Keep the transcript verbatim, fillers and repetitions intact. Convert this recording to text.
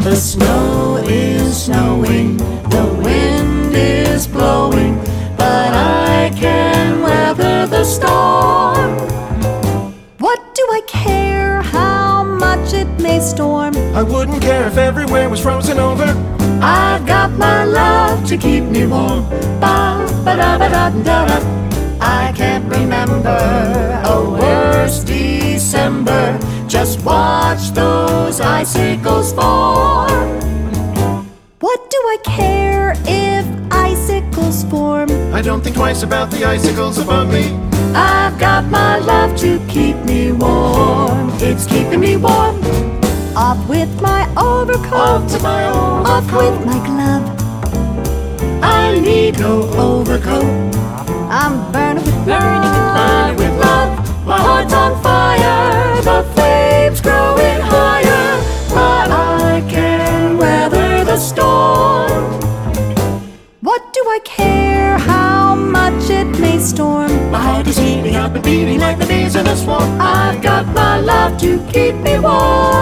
The snow is snowing, the wind is blowing, but I can weather the storm. What do I care how much it may storm? I wouldn't care if everywhere was frozen over. I've got my love to keep me warm. Ba ba da ba da da da. I can't remember a worse December. Just watch those icicles fall. What do I care if icicles form? I don't think twice about the icicles above me. I've got my love to keep me warm. It's keeping me warm. Off with my overcoat, Off to my overcoat. off with my glove. I need no overcoat. I'm burning with Burning and burning with love. My heart's on fire. The flames growing higher. But I can weather the storm. What do I care how much it may storm? My heart is heating up and beating like the bees in a swarm. I've got my love to keep me warm.